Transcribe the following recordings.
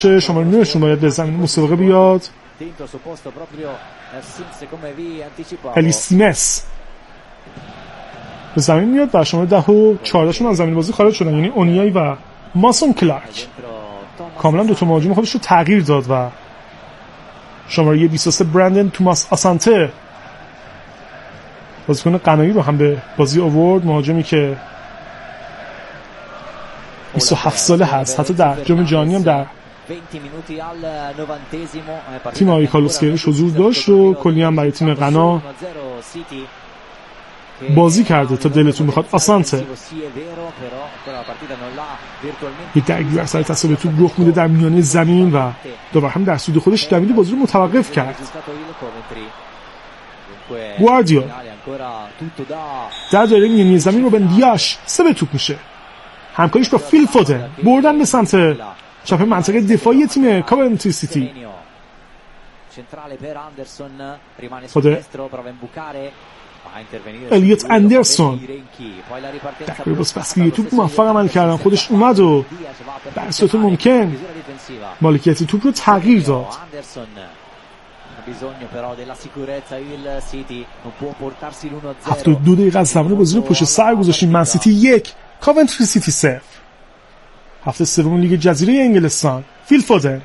شماره 9 باید به زمین مسابقه بیاد. الیسیمس به زمین میاد و شماره 10 و 14 شون از زمین بازی خارج شدن، یعنی اونیای و ماسون کلارک. کاملا دو تا مهاجم خودش رو تغییر داد و شماره 23 برندن توماس آسانته بازیکن قنایی رو هم به بازی آورد، مهاجمی که 27 ساله هست، حتی در جام جهانی هم در تیم آقای کارلوس کیروش حضور داشت و کلی هم برای تیم غنا بازی کرده. تا دلتون بخواد آسانته یه درگیری سر تصاحب توپ رخ میده در میانه زمین و دوباره هم در سود خودش دوید بازی رو متوقف کرد. گواردیول در دایره میانه زمین رو به دیاش سه به توپ میشه، همکاریش با فیل فودن بردن به سمت چپ منطقه دفاعی تیم کاونتری سیتی. الیوت اندرسون در باز بسکری توپ موفق عمل کردن، خودش اومد و در صورت ممکن مالکیت توپ رو تغییر داد. 72 دقیقه از زمان بازی رو پشت سر گذاشتیم. من سیتی 1 کاونتری سیتی 0. هفته سوم لیگ جزیره انگلستان. فیل فودن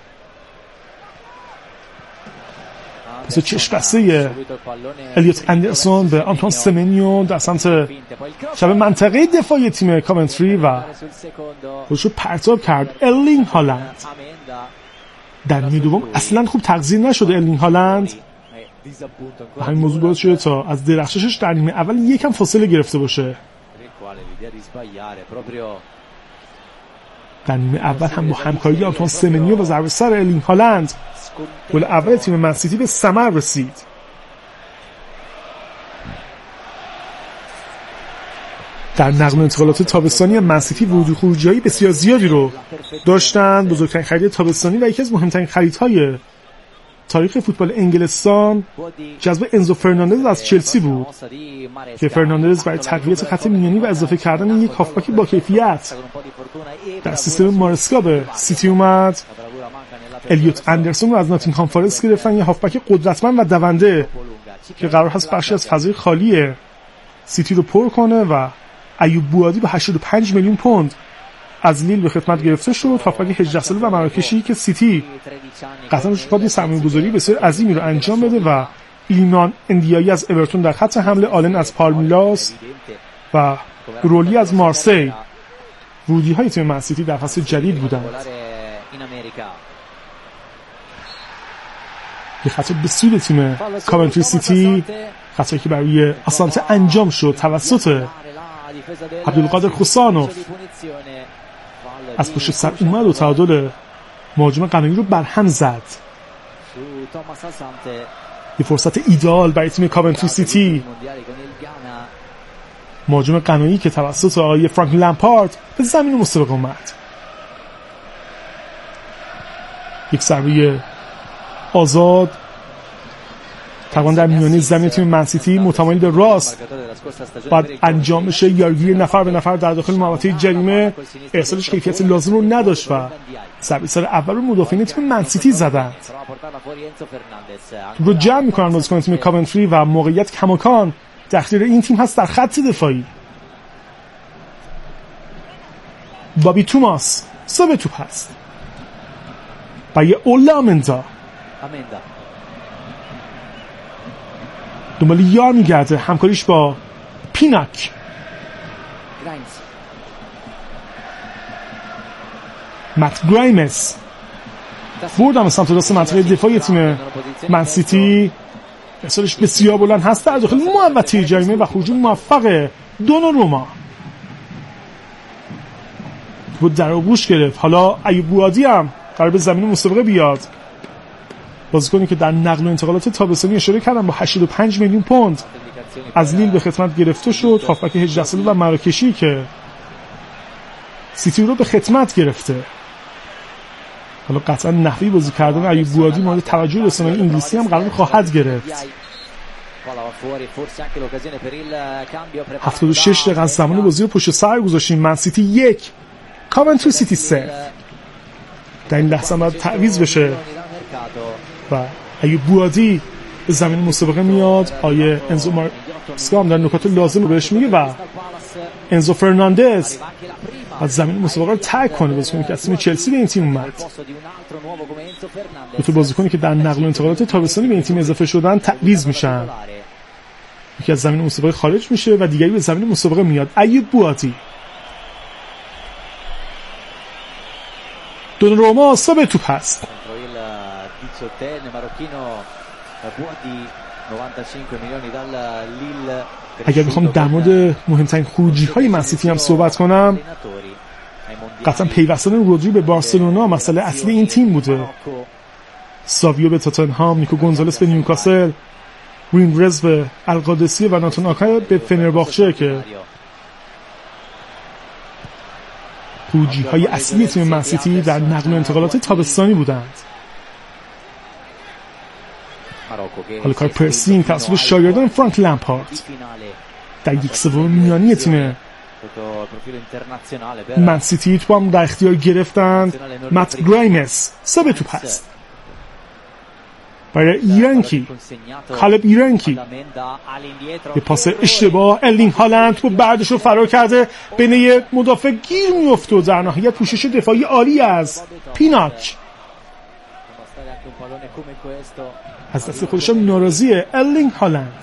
پس چشم بسته الیوت اندرسون به آنتوان سمنیو در سمت شب منطقه دفاعی تیم کاونتری و خودش رو پرتاب کرد. ارلینگ هالند در نیمه دوم اصلا خوب تغذیه نشده. ارلینگ هالند و همین موضوع باعث شده تا از درخششش در نیمه اول یکم فاصله گرفته باشه. در نیمه اول هم با همکاری آنتوان سمنیو و ضربه سر ارلینگ هالند گل اول تیم من سیتی به ثمر رسید. در نقل و انتقالات تابستانی من سیتی ورود و خروجی‌های بسیار زیادی رو داشتن. بزرگترین خرید تابستانی و یکی از مهمترین خریدهای تاریخ فوتبال انگلستان جذب انزو فرناندز از چلسی بود که فرناندز برای تقویت خط میانی و اضافه کردن یک هافبک با کیفیت در سیستم مارسکا به سیتی اومد. الیوت اندرسون رو از ناتینگهام فارست گرفتن، یه هافبک قدرتمند و دونده که قرار هست بخشی از فضای خالی سیتی رو پر کنه و ایوب بوادی به 85 میلیون پوند از لیل به خدمت گرفته شد. هافبک 18 ساله و مراکشی که سیتی قطعا روش بخواد یه سرمایه‌گذاری بسیار عظیمی رو انجام بده و ایلمان اندیایی از اورتون در خط حمله، آلن از پالمیراس و رولی از مارسی ورودی‌های تیم من سیتی در فصل جدید بودند. یه خطا به سود تیم کاونتری سیتی، خطایی که برای آسانته انجام شد توسط عبدالقادر خوسانوف از پشت سر اومد و تعادل مهاجم قنایی رو برهم زد. یه فرصت ایدئال برای تیم کاونتری سیتی، مهاجم قنایی که توسط آقای فرانک لمپارد به زمین مسابقه اومد. یک ضربه آزاد تقریبا در میانه زمین تیم من سیتی متمایل به راست بعد انجام بشه، یارگیری نفر به نفر در داخل محوطه جریمه. ارسالش کیفیت لازم رو نداشت و ضربه سر اول رو مدافعین تیم من سیتی زدند. رو جمع میکنن بازیکن تیم کاونتری و موقعیت کماکان در اختیار این تیم هست در خط دفاعی. بابی توماس سه توپ هست و یه اولا آمندا دنبال یار میگرده، همکاریش با پیناک. مت گرایمز بردم سمت راست منطقه دفاعی تیم من سیتی. ارسالش بسیار بلند هست در داخل محوطه جریمه و خروج موفق دوناروما بود در آغوش گرفت. حالا ایوب بوادی هم قرار به زمین مسابقه بیاد، بازیکنی که در نقل و انتقالات تابستانی اشاره کردم با 85 میلیون پوند از لیل به خدمت گرفته شد. هافبک 18 ساله و مراکشی که سیتی رو به خدمت گرفته. حالا قطعا نحوی بازی کردن ایوب بوادی مورد توجه رسانه‌های انگلیسی هم قرار خواهد گرفت. 76 دقیقه از زمان بازی رو پشت سر گذاشتیم. من سیتی 1 کاونتری سیتی 0. در این لحظه باید تعویض بشه و اگه بوادی به زمین مسابقه میاد، آیه انزو مارسکا هم در نکات لازم رو بهش میگه و انزو فرناندز از زمین مسابقه رو ترک کنه. بازیکنی که از تیم چلسی به این تیم اومد، دو تا بازیکنی که در نقل و انتقالات تابستانی به این تیم اضافه شدن تعویض میشن، یکی از زمین مسابقه خارج میشه و دیگری به زمین مسابقه میاد. ایوب بوادی، دوناروما صاحب توپ هست. اگر بخوام در مورد مهمترین خروجی‌های منسیتی هم صحبت کنم، قطعا پیوستن رودری به بارسلونا مسئله اصلی این تیم بوده. ساویو به تاتنهام، نیکو گونزالس به نیوکاسل، وینگرز به القادسی و ناتان آکای به فنرباخچه که خروجی‌های اصلی تیم منسیتی در نقل و انتقالات تابستانی بودند. حالا کار پرسینگ توسط شاگردان فرانک لمپارد در یک سوم میانی تیم منسیتی تو هم در اختیار گرفتند. مت گرایمز صاحب توپ هست برای ایرانکی، کالب ایرانکی، یه پاس اشتباه، ارلینگ هالند تو بردش رو فرار کرده، بین یه مدافع گیر میفته و در نهایت پوشش دفاعی عالی از پیناچ از دست خودش هم ناراضیه. ارلینگ هالند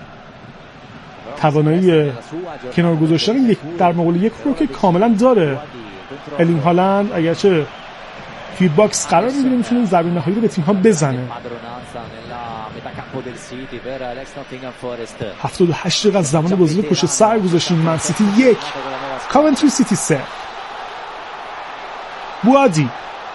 توانایی کنار گذاشتن در مقابل یک رو که کاملا داره. ارلینگ هالند اگرچه توی باکس قرار میگیره میتونه ضربه نهایی رو به تیم ها بزنه. 78 دقیقه از زمان بازی رو پشت سر گذاشتیم. منسیتی 1 کاونتری سیتی 3. بوادی،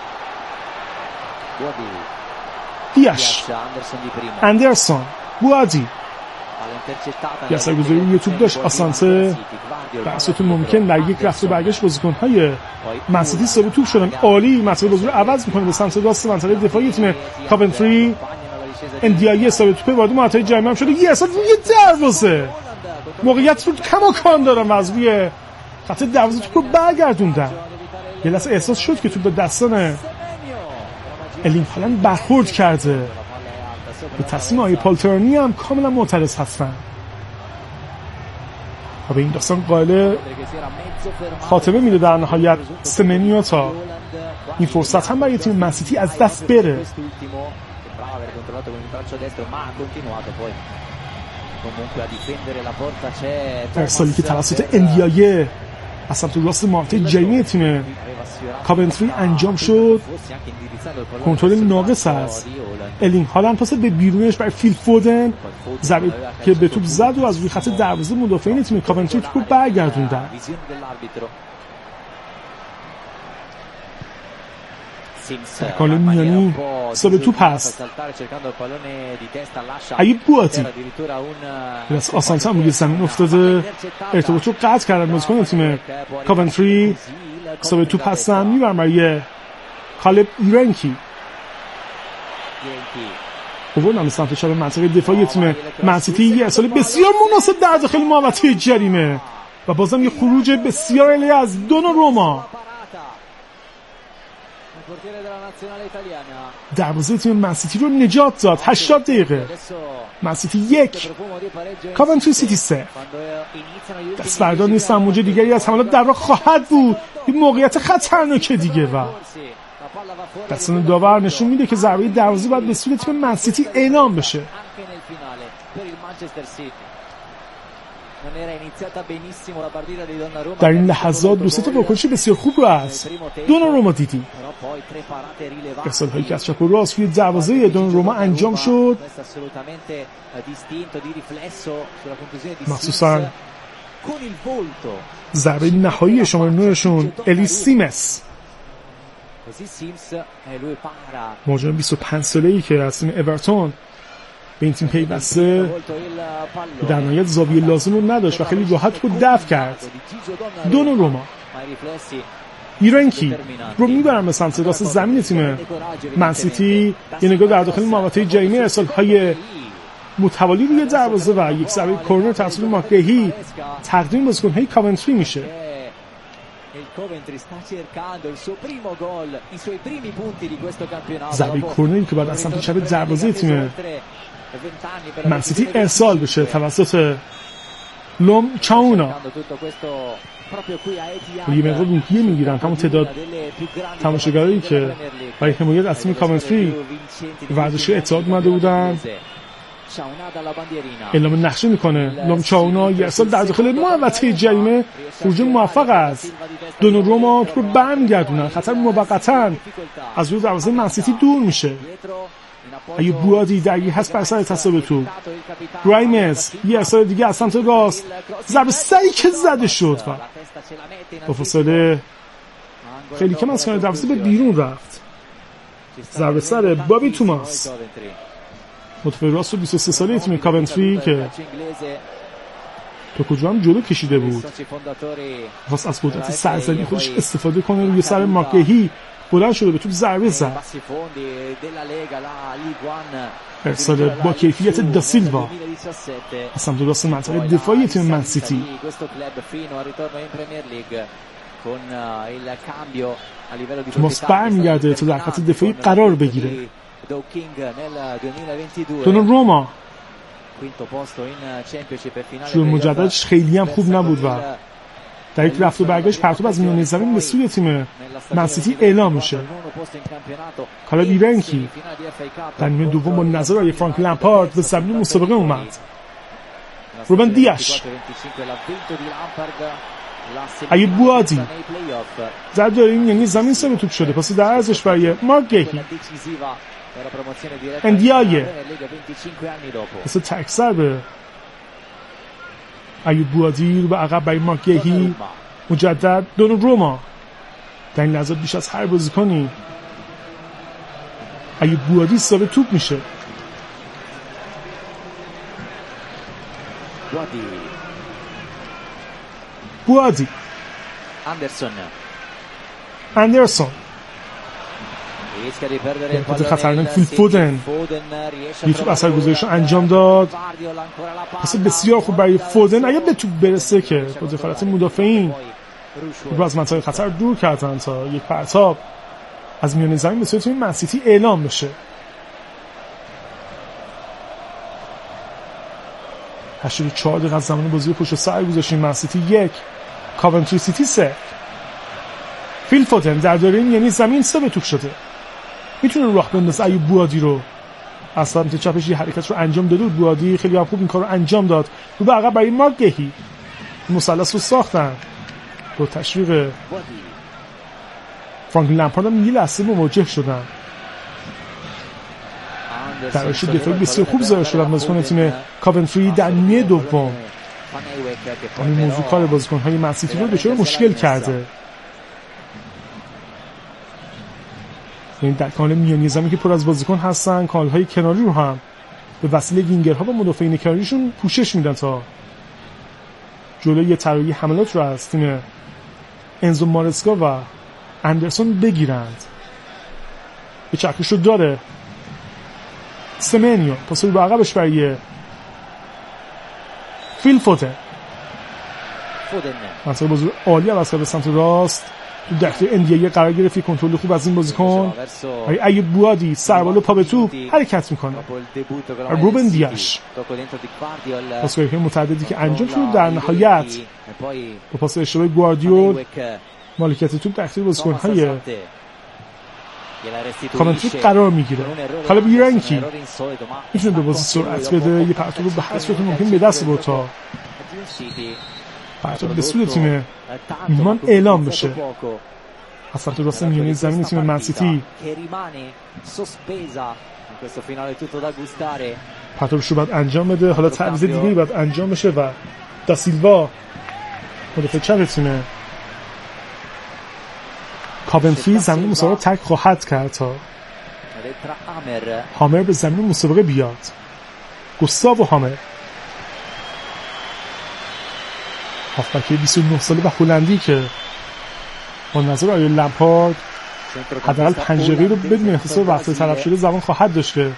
دیاش، اندرسون، بوادی یه اثرگذاری روی یوتیوب داشت. آسانسه در صورت ممکن در یک رفت و برگشت بازیکن‌های منسیتی ثابت توپ شدن. عالی مسیر بازی رو عوض می‌کنه به سمت راست منطقه دفاعی تیم کاونتری. اندیایی ثابت توپ وارد منطقه جریمه هم شده. یه اصلا روی دروازه موقعیت رو کماکان دارن و از روی خط دروازه توپ رو برگردوندن. یه لحظه احساس شد که توپ به دستان ارلینگ هالند برخورد کرده. به تصمیم آقای پالترانی هم کاملا معترض هستن و به این داستان قائل خاتمه میده در نهایت سمنیو تا این فرصت هم برای تیم منسیتی از دست بره. ارسالی که توسط اندیایه از سمت راست محوطه جریمه تیم کاونتری انجام شد، کنترل ناقص است. ارلینگ هالند پاس به بیرونش برای فیل فودن، ضربه که به توپ زد و از روی خط دروازه مدافعین تیم کاونتری توپ برگردوندن. کانال میانی صاحب توپ هست. ایوب بوادی از آسانسه هم روی زمین افتاده، ارتباط رو قطع کردن بازیکن تیم کاونتری. صاحب توپ هستن میبرن برای کالب ایرانکی، بردن به سمت چپ منطقه دفاعی تیم منسیتی. یه ارسال بسیار مناسب در داخل محوطه جریمه و بازم یه خروج بسیار عالی از دوناروما. دروازه تیم منسیتی رو نجات داد. 80 دقیقه منسیتی 1 کاونتری سیتی 3. دست بردار نیستن. موجه دیگری از حملات در راه خواهد بود. این موقعیت خطرناکه دیگه و دستان داور نشون میده که ضربه دروازه باید به سوی تیم منسیتی اعلام بشه. در این لحظات دو سه تا واکنش بسیار خوب رو از دوناروما دیدیم. ارسال هایی که از چپ و راست روی دروازه دوناروما انجام شد، مخصوصا ضربه نهایی شماره 9 شون الی سیمس، مهاجم 25 ساله‌ای که از تیم اورتون به این تیم پیوسته، در نهایت زاویه لازم رو نداشت و خیلی راحت رو دفع کرد. دوناروما، ایرانکی رو میبرن به سمت راست زمین تیم منسیتی. یه نگاه در داخل محوطه جریمه، ارسال‌های متوالی روی دروازه و یک ضربه کورنر توسط ماکهی تقدیم بازیکن‌های کاونتری میشه. ضربه کرنری که بعد از سمت چپ دروازه تیم منسیتی ارسال بشه توسط لوم چاونا. یه مقدار روحیه میگیرن همون تعداد تماشاگرایی که برای حمایت از تیم کاونتری ورزشگاه اتحاد اومده بودن اعلام نقشه میکنه. لوم چاونا یه ارسال در داخل محوطه جریمه، خروج موفق است. دوناروما تو رو برمیگردونن، خطر موقتا از روی دروازه منسیتی دور میشه. ایوب بوادی درگیر هست بر سر تصاحب توپ. رایمز یه ارسال دیگه از سمت راست، ضربه سری که زده شد و با فاصله خیلی کم از کنار دروازه به بیرون رفت. ضربه سر بابی توماس، مدافع راست 23 ساله تیم کاونتری که تو کجا هم جلو کشیده بود، خواست از قدرت سرزنی خودش استفاده کنه، روی سر ماکهی بلند شده به توپ ضربه زد. ارسال با کیفیت داسیلوا از سمت راست منطقه دفاعی تیم منسیتی. توماس برمیگرده تا در خط دفاعی قرار بگیره. دوناروما شروع مجددش خیلی هم خوب نبود و در یک رفت و برگشت پرتاب از میانه زمین به سوی تیم منسیتی اعلام میشه. کالا بیرنکی در نیمه دوم با نظرهای فرانک لمپارد به زمین مسابقه اومد. روبن دیاش، ایوب بوادی در داریم یعنی زمین سر توپ شده، پاس در ارزش برای مارک گهی. اندیایه پاس تکسر به ایوب بوادی رو به عقب برای مارک گهی. مجدد دوناروما. در این لحظات بیش از هر بازیکنی ایوب بوادی صاحب توپ میشه. بوادی، اندرسون خود خطرناک. فیل فودن یه توپ اثر گذاریش انجام داد، پس بسیار خوب برای فودن. اگه به توپ برسه که با دخالت مدافعین رو از منطقه خطر دور کردن تا یک پرتاب از میان زمین به سوی تیم منسیتی اعلام بشه. 84 دقیقه از زمان بازی پشت سر گذاشتیم. منسیتی 1 کاونتری سیتی 3. فیل فودن در دارین یعنی زمین سه به توپ شده، میتونه راه بندازه ایوب بوادی رو. از سمت چپش یه حرکت رو انجام داده بود بوادی، خیلی هم خوب این کار رو انجام داد. رو به عقب برای مارک گهی مثلث رو ساختن با تشویق فرانک لمپارد هم یه لحظه مواجه شدن. در رشد دفاعی بسیار خوب ظاهر شدن بازیکن تیم کاونتری در نیمه دوم. این موضوع کار بازیکن‌های منسیتی رو دچار مشکل کرده. این در کانال میانی زمین که پر از بازیکن هستن، کانال‌های کناری رو هم به وسیله وینگرها و مدافعین کناریشون پوشش میدن تا جلوی طراحی حملات رو از تیم انزو مارسکا و اندرسون بگیرند. به چرخش رو داره سمنیو، پاس رو به عقبش برای فیل فودن. منطقه بازی عالی عوض کرد به سمت راست، تو دقیقه اندیه قرار گرفت. کنترل خوب از این بازیکن. ایوب بوادی سربال پا به توپ حرکت میکنه. روبن دیاش پاس‌های متعددی که انجام شد در نهایت با پاس اشتباه گواردیول مالکیت توپ در اختیار بازیکن‌های کامنتری قرار میگیره. حالا بیرنکی میتونه به بازی سرعت بده، یه پرتاب رو به هر صورت ممکن به دست بره تا پرتاب به سوی تیم ایمان اعلام بشه. از سمت راست میانی زمین تیم منسیتی پرتابش رو باید انجام بده. حالا تعویض دیگه‌ای باید انجام بشه و داسیلوا مدافع چپ تیم کاونتری زمین مسابقه ترک خواهد کرد تا هامر به زمین مسابقه بیاد. گوستاو هامر، هافبک 29 ساله و هلندی که با نظر آقای لمپارد حداقل پنجره رو بدون احتساب وقت طرف شده زمان خواهد داشت که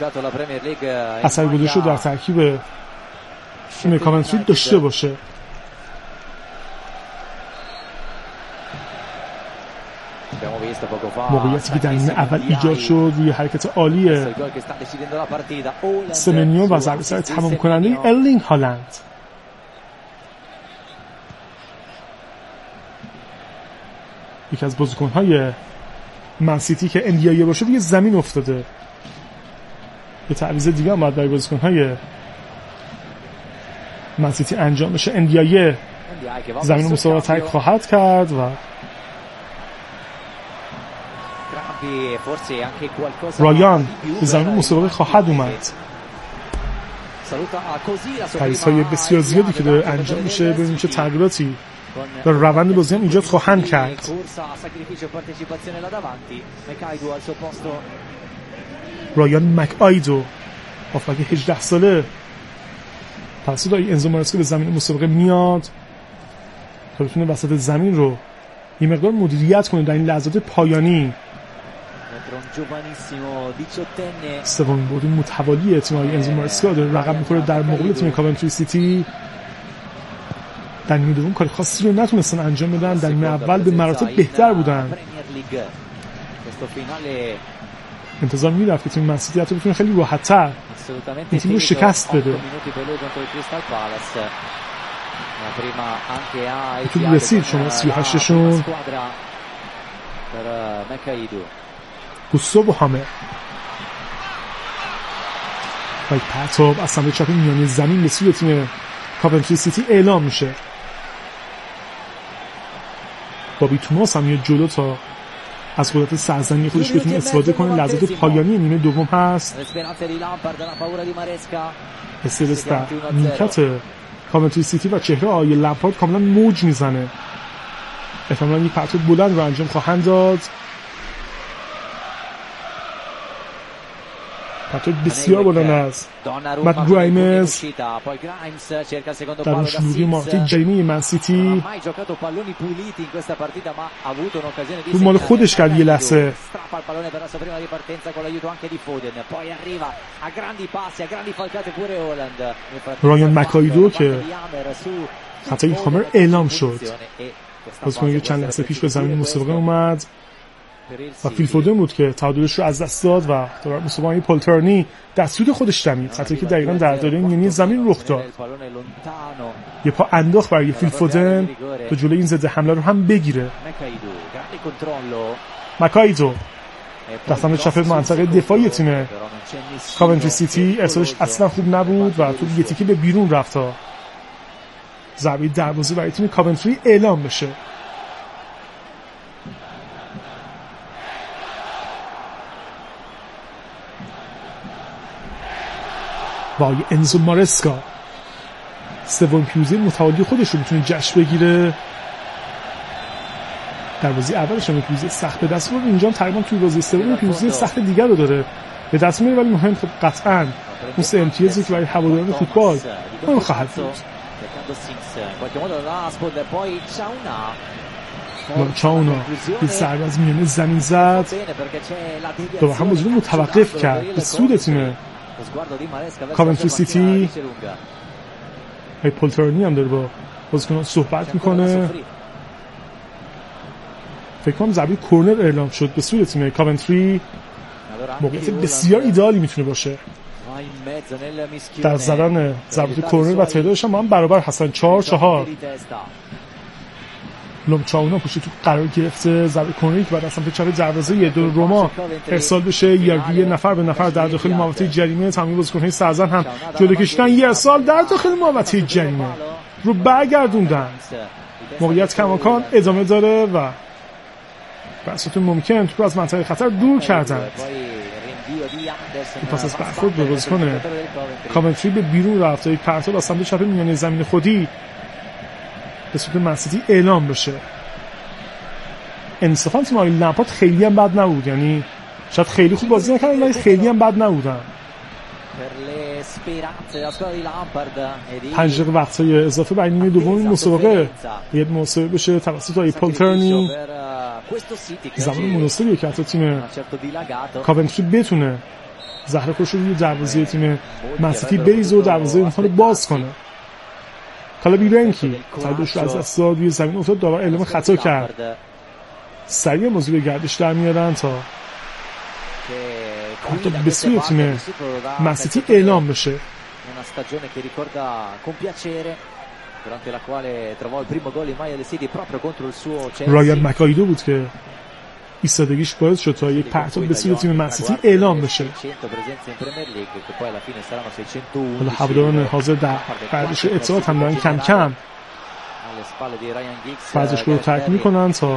اثرگذاری رو در ترکیب تیم کاونتری داشته باشه. موقعیتی که در نیمه اول ایجاد شد روی حرکت عالی سمنیو و ضربه سر تمام کننده ارلینگ هالند. یکی از بازیکن‌های منسیتی که اندیایه باشه روی زمین افتاده. یه تعویض دیگه هم باید برای بازیکن‌های منسیتی انجام بشه. اندیایه زمین مسابقه ترک خواهد کرد و رایان به زمین مسابقه خواهد اومد. تعویض‌های بسیار زیادی که داره انجام میشه، ببینیم چه تغییراتی در روند بازی هم ایجاد خواهند کرد. رایان مک‌آیدو هافبک 18 ساله توسط انزو ماراسکا به زمین مسابقه میاد تا بتونه وسط زمین رو یه مقدار مدیریت کنه در این لحظات پایانی. سومین برد متوالی تیم انزو ماراسکا داره رقم می‌خوره در مقابل تیم کاونتری سیتی. در نیمه دوم کار خاصی رو نتونستن انجام بدن، در نیمه اول به مراتب بهتر بودن. انتظار میرفت که تیم منسیتی حتی بتونه خیلی راحت‌تر این تیم رو شکست بده. تو رسید شما 38شون گوستاو هامر و پرتاب از سمت چپ میانی زمین به سوی تیم کاونتری سیتی اعلام میشه. بابی توماس هم یه جلو تا از قدرت سرزنی خودش بتونه استفاده کنه. لحظات پایانی نیمه دوم هست. استرس در نیمکت کاونتری سیتی و چهره آقای لمپارد کاملا موج میزنه. احتمالاً یک پرتاب بلند رو انجام خواهند داد. پرتاب بسیار بلند است. مت گرایمز در شروعی مارتی جریمه منسیتی تو مال خودش کرد یه لحظه. رایان مک‌آیدو که خطای هامر اعلام شد، بازیکن چند لحظه پیش به زمین مسابقه اومد و فیل فودن بود که تعادلش رو از دست داد و در مسابقه پولترنی دستور خودش دمید، خطایی که دقیقاً در دایره میانی زمین رخ داد. یه پا انداخت برای فیل فودن تا جلوی این ضد حمله رو هم بگیره. مک‌آیدو در سمت چپ منطقه دفاعی تیم کاونتری سیتی ارسالش اصلا خوب نبود و تو یه تیکه به بیرون رفت تا ضربه دروازه برای تیم کاونتری اعلام بشه. وای انزو ماراسکا سومین پیروزی متوالی خودش رو میتونه جشن بگیره. در بازی اولش هم پیروزی سخت به دست آورد، اینجا تقریبا توی بازی سوم پیروزی سخت دیگر رو داره به دست میاره، ولی مهم خب قطعاً اون سه امتیازی که برای هواداران فوتبال مهم خواهد بود. چاونا یه ضربه از میانه زمین زد و هم بازی رو متوقف کرد به سود تیم کاونتری سیتی. های پولترنی هم داره با بازیکنان صحبت میکنه. فکر کنم ضربه کورنر اعلام شد به سود تیم کاونتری. موقعیت بسیار ایدئالی میتونه باشه در زدن ضربه کورنر و تعدادش هم برابر هستن 4-4. لومچاونا پشت تو قرار گرفته. ضربه کورنری که بعد از سمت چپ دروازه دوناروما ارسال بشه، یه نفر به نفر در داخل محوطه جریمه. تمام بازیکن‌های سرزن هم جلو کشیدن، یه ارسال در داخل محوطه جریمه رو برگردوندن. موقعیت کماکان ادامه داره و بساط ممکن تو از منطقه خطر دور کردند. پس از برخورد به بازیکن کاونتری به بیرون رفت تا یک پرتاب از سمت چپ میانه زمین خودی به سمت منسیتی اعلام بشه. انصافا تیم آقای لمپارد خیلی هم بد نبود، یعنی شاید خیلی خوب بازی نکردن ولی خیلی هم بد نبودن. 5 دقیقه وقت‌های اضافه برای نیمه دوم مسابقه باید محاسبه بشه توسط آقای پولترنی. زمان مناسبیه که حتی تیم کاونتری بتونه زهر خودش رو روی دروازه تیم منسیتی بریزه و دروازه اونها رو باز کنه. کالا بیرنکی تعادلش رو از دست داد، روی زمین افتاد، داور اعلام خطا کرد. سریع موضوع گردش در میارن تا حتی به سوی تیم منسیتی اعلام بشه. رایان مکایدو بود که ایستادگیش باعث شد تا یک پرتاب به سوی تیم منسیتی اعلام بشه. حالا هواداران حاضر در ورزش اتحاد هم دارن کم کم ورزشگاه رو ترک میکنن تا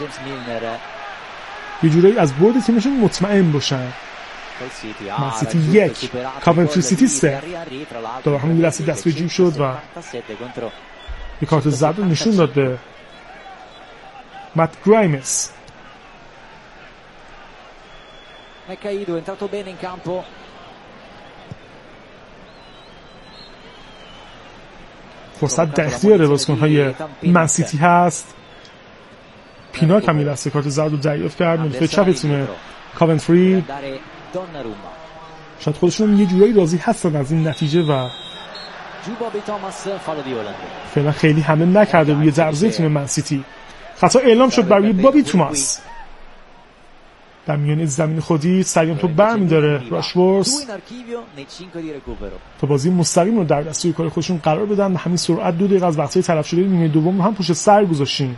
یه جورایی از برد تیمشون مطمئن باشن. منسیتی 1 کاونتری سیتی 3. در همین لحظه دست به جیب شد و یک کارت زرد رو نشون داد به مات گرایمز. فرصت در اختیار بازیکن‌های منسیتی هست. پیناک هم لحظه کارت زرد رو دریافت کرد. مدافع چپ تیم کاونتری. شاید خودشون یه جورایی راضی هستن از این نتیجه و فعلا خیلی حمله نکرده روی دروازه تیم منسیتی. خطا اعلام شد برای بابی توماس. در میان زمین خودی سریع تو برمی‌داره راشورس تا بازی مستقیم رو در دستوی کار خودشون قرار بدن. همین سرعت 2 دقیقه از وقت‌های تلف شده نیمه دوم هم پشت سر گذاشتیم.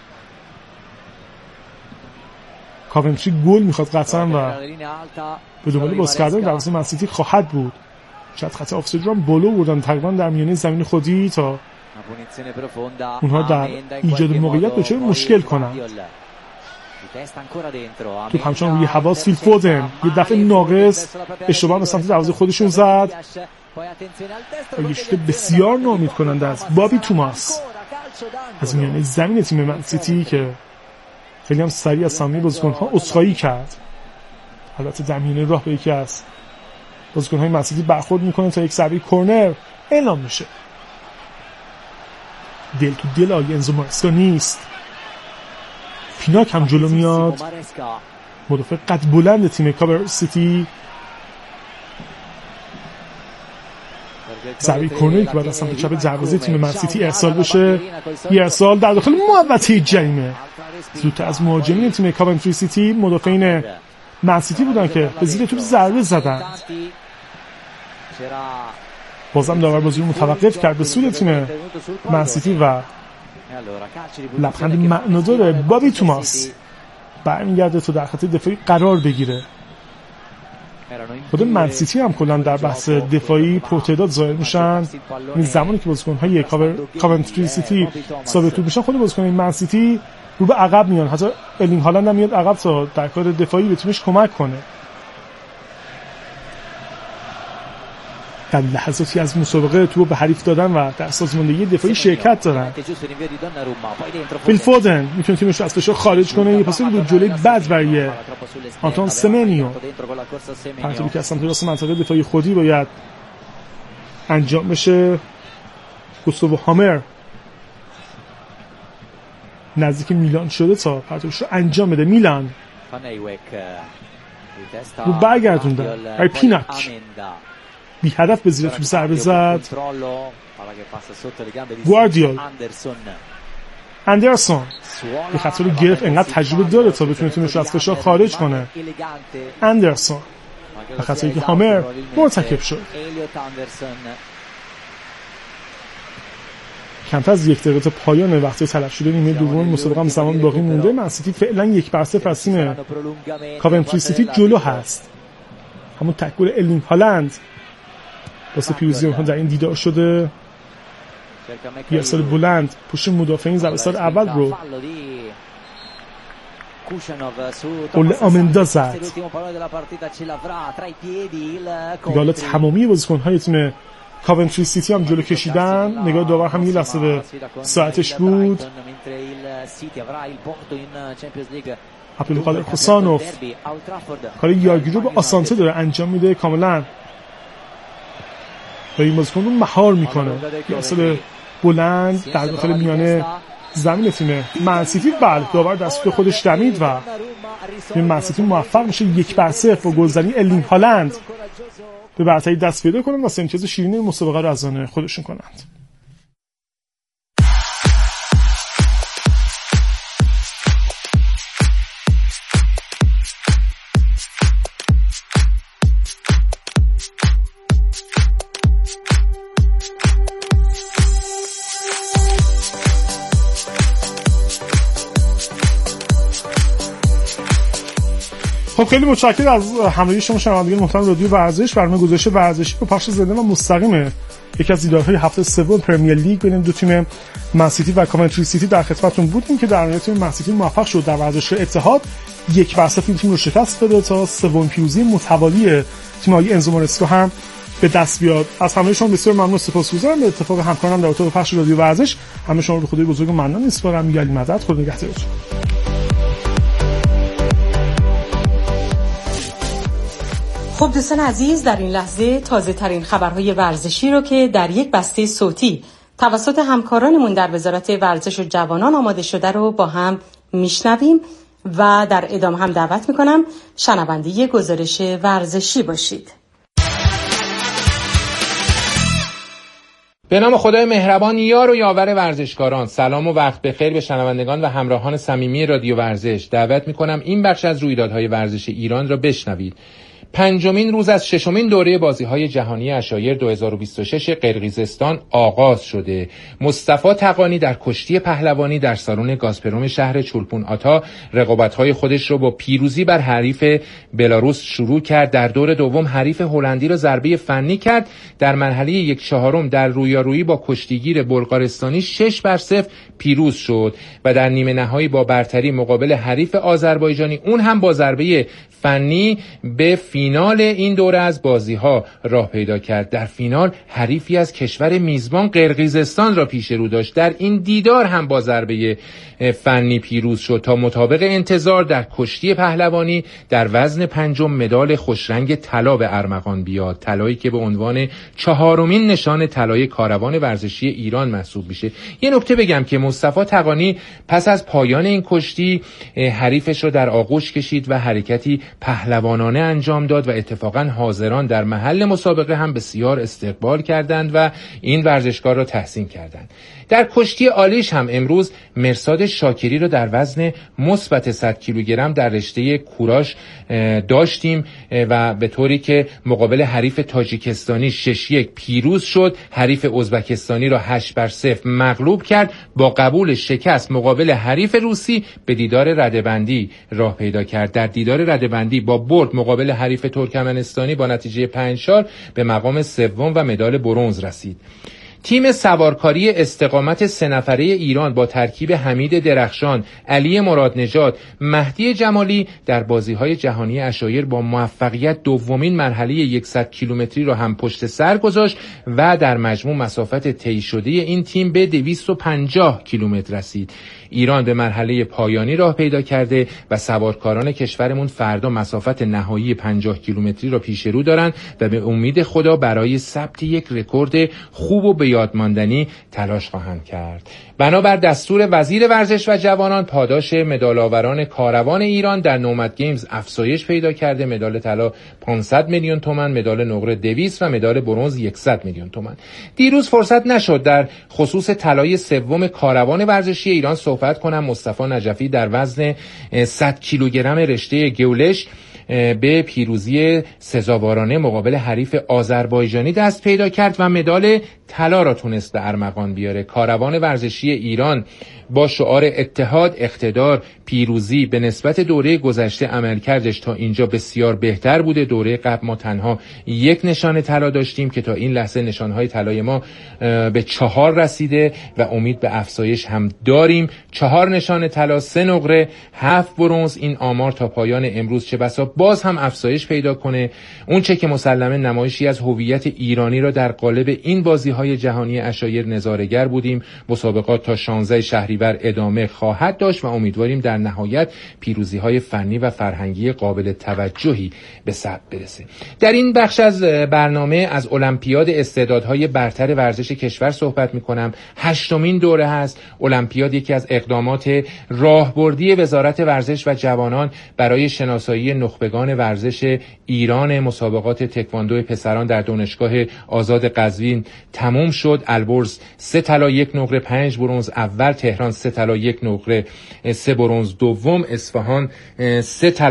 کاونتری گل میخواد قطعا و به دنبال باز کردن دروازه منسیتی خواهد بود. شاید خط آفساید رو هم بالا بردن تقریبا در میانه زمین خودی تا اونها در ایجاد موقعیت دچار مشکل کنند. توپ همچنان روی حواس فیل فودن یه دفعه ناقص اشتباه به سمت دروازه خودشون زد و یه شوت بسیار ناامید کننده از بابی توماس از میانه زمین تیم منسیتی که خیلی هم سریع از سامانه بازیکن‌ها عذرخواهی کرد. البته در میانه راه به یکی از بازیکن‌های منسیتی برخورد میکنه تا یک ضربه کرنر اعلام میشه. دل تو دل آقای انزو مارسکا نیست. پیناک هم جلو میاد. مدافع قد بلند تیم کاور سیتی. ضربه کرنری که بعد از سمت چپ دروازه تیم منسیتی ارسال بشه. یه ارسال در داخل محوطه جریمه. زودتر از مهاجمین تیم کاونتری سیتی مدافعین منسیتی بودن که به زیر توپ ضربه زدند. بازم داور بازی رو متوقف کرد به سوی تیم منسیتی و لبخند معنادار بابی توماس برمیگرده تا در خط دفاعی قرار بگیره. خود منسیتی هم کلا در بحث دفاعی پرتعداد ظاهر میشن. این زمانی که بازیکن‌های کاونتری سیتی ثابت توپ میشن خود بازیکن‌های منسیتی رو به عقب میان. حتی الینگ هالند هم میاد عقب تا در کار دفاعی به تیمش کمک کنه. در لحظاتی از مسابقه تو به حریف دادن و در سازماندهی دفاعی شرکت دارن. فیل فودن میتونه تیمش رو از فشار خارج کنه. یه پاس بود جلوی بد برای آنتون سمنیو. پرتابی که از سمت راست منطقه دفاعی خودی باید انجام بشه. گوستاوو هامر نزدیک میلان شده تا پرتابش رو انجام بده. میلان رو برگردوندن برای پیناک. بی هدف به زیر توپ ضربه زد. گواردیول اندرسون یه خطا رو گرفت. انقدر تجربه داره تا بتونه تیمش رو از فشار خارج کنه. اندرسون و خطایی که هامر مرتکب شد. کمتر از 1 دقیقه تا پایان وقتی تلف شده نیمه دوم مسابقه هم زمان باقی مونده. منسیتی فعلا 1-0 از تیم کاونتری سیتی جلو هست. همون تکل الینگ هالند واسه پیروزی اونها در این دیدار شده. یه ارسال بلند پشت مدافعین ضربه سر اول رو گل آمندا زد. حالا تمامی بازیکن‌های تیم کاونتری سیتی هم جلو کشیدن. نگاه داور هم یه لحظه به ساعتش بود. عبدالقادر حسانوف کار یارگیری رو به آسانته داره انجام میده کاملا و این بازیکن رو مهار میکنه. یه اصل بلند در داخل میانه زمین تیم منسیتی. بله داور دست به خودش دمید و تیم منسیتی موفق میشه 1-0 با گلزنی الینگ هالند به برتری دست پیدا کنند و سه امتیاز شیرین مسابقه رو از آن خودشون کنند. خب خیلی متشکرم از همراهی شما شنوندگان محترم رادیو ورزش. برنامه گزارش ورزشی با پخش زنده و مستقیم یکی از دیدارهای هفته سوم پرمیر لیگ بین دو تیم منسیتی و کاونتری سیتی در خدمتتون بودیم که در نهایت تیم منسیتی موفق شد در ورزشگاه اتحاد 1-0 این تیم رو شکست بده تا سومین پیروزی متوالی تیم‌های انزو مارسکو هم به دست بیاد. از همه شما بسیار ممنون، سپاسگزارم. به اتفاق همکارانم در اتاق پخش رادیو ورزش همه شما رو خدای بزرگ ممنون می‌سپارم. میگم مدد خدا نگهدارتون. خب دوستان عزیز، در این لحظه تازه ترین خبرهای ورزشی رو که در یک بسته صوتی توسط همکارانمون در وزارت ورزش و جوانان آماده شده رو با هم میشنویم و در ادامه هم دعوت میکنم شنونده گزارش ورزشی باشید. به نام خدای مهربان یار و یاور ورزشکاران، سلام و وقت بخیر به شنوندگان و همراهان صمیمی رادیو ورزش. دعوت میکنم این بخش از رویدادهای ورزش ایران را بشنوید. پنجمین روز از ششمین دوره بازی‌های جهانی عشایر 2026 قرقیزستان آغاز شده. مصطفی تقانی در کشتی پهلوانی در سالن گازپروم شهر چولپون آتا رقابت‌های خودش رو با پیروزی بر حریف بلاروس شروع کرد. در دور دوم حریف هلندی را ضربه فنی کرد. در مرحله 1/4 در رویارویی با کشتیگیر بلغارستانی 6-0 پیروز شد و در نیمه نهایی با برتری مقابل حریف آذربایجانی اون هم با ضربه فنی به فینال این دوره از بازی‌ها راه پیدا کرد. در فینال حریفی از کشور میزبان قرقیزستان را پیش رو داشت. در این دیدار هم با ضربه فنی پیروز شد تا مطابق انتظار در کشتی پهلوانی در وزن پنجم مدال خوشرنگ طلا به ارمغان بیاد. طلایی که به عنوان 4مین نشان طلای کاروان ورزشی ایران محسوب میشه. یه نکته بگم که مصطفی تقانی پس از پایان این کشتی حریفش رو در آغوش کشید و حرکتی پهلوانانه انجام داد و اتفاقا حاضران در محل مسابقه هم بسیار استقبال کردند و این ورزشکار را تحسین کردند. در کشتی آلیش هم امروز مرساد شاکری رو در وزن مثبت 100 کیلوگرم در رشته کوراش داشتیم و به طوری که مقابل حریف تاجیکستانی 6-1 پیروز شد. حریف ازبکستانی را 8-0 مغلوب کرد. با قبول شکست مقابل حریف روسی به دیدار رده‌بندی راه پیدا کرد. در دیدار رده‌بندی با برد مقابل حریف ترکمنستانی با نتیجه 5-4 به مقام سوم و مدال برنز رسید. تیم سوارکاری استقامت 3 نفره ایران با ترکیب حمید درخشان، علی مرادنژاد، مهدی جمالی در بازی‌های جهانی عشایر با موفقیت دومین مرحله 100 کیلومتری را هم پشت سر گذاشت و در مجموع مسافت طی شده این تیم به 250 کیلومتر رسید. ایران به مرحله پایانی راه پیدا کرده و سوارکاران کشورمون فردا مسافت نهایی 50 کیلومتری را پیش رو دارند و به امید خدا برای ثبت یک رکورد خوب و به یاد ماندنی تلاش خواهند کرد. بنابر دستور وزیر ورزش و جوانان پاداش مدال‌آوران کاروان ایران در نومد گیمز افزایش پیدا کرده. مدال طلا 500 میلیون تومان، مدال نقره 200 و مدال برنز 100 میلیون تومان. دیروز فرصت نشد در خصوص طلای سوم کاروان ورزشی ایران صحبت کنم. مصطفی نجفی در وزن 100 کیلوگرم رشته گولش به پیروزی سزاوارانه مقابل حریف آذربایجانی دست پیدا کرد و مدال طلا را تونست به ارمغان بیاره. کاروان ورزشی ایران با شعار اتحاد، اقتدار، پیروزی به نسبت دوره گذشته عملکردش تا اینجا بسیار بهتر بوده. دوره قبل ما تنها 1 نشان طلا داشتیم که تا این لحظه نشانهای طلای ما به 4 رسیده و امید به افزایش هم داریم. 4 نشان طلا، 3 نقره، 7 برنز. این آمار تا پایان امروز چه بسا باز هم افزایش پیدا کنه. اون چه که مسلماً نمایشی از هویت ایرانی را در قالب این بازی‌های جهانی عشایر نظاره‌گر بودیم. مسابقات تا 16 شهریور ادامه خواهد داشت و امیدواریم در نهایت پیروزی‌های فنی و فرهنگی قابل توجهی به ثبت برسه. در این بخش از برنامه از المپیاد استعدادهای برتر ورزش کشور صحبت می‌کنم. 8مین دوره هست. المپیاد یکی از اقدامات راهبردی وزارت ورزش و جوانان برای شناسایی نخبگان ورزش ایران. مسابقات تکواندو پسران در دانشگاه آزاد قزوین تموم شد. البرز 3 طلا 1 نقره 5 برنز اول، تهران 3 طلا 1 نقره 3 برنز دوم، اصفهان 3 طلا